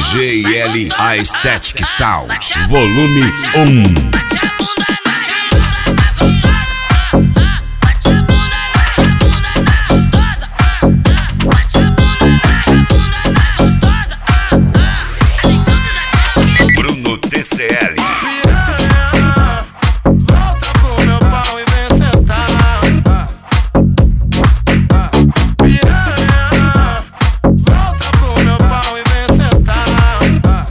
DJL Aesthetic Sound, volume 1. TCL. Piranha, volta pro meu pau e vem sentar. Piranha, volta pro meu pau e vem sentar.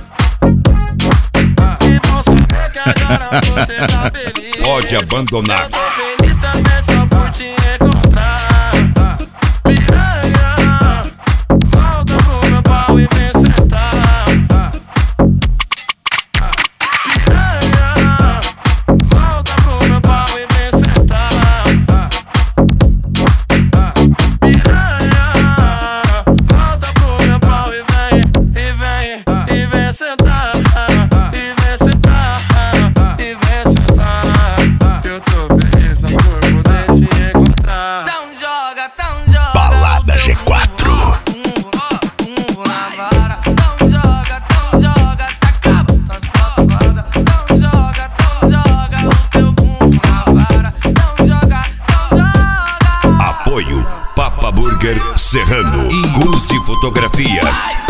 E não saber que agora você tá feliz. Pode abandonar. Eu tô feliz também só por te encontrar. Piranha, volta pro meu pau e vem sentar. Balada G4. Apoio Papa Burger Serrano e Guzi Fotografias.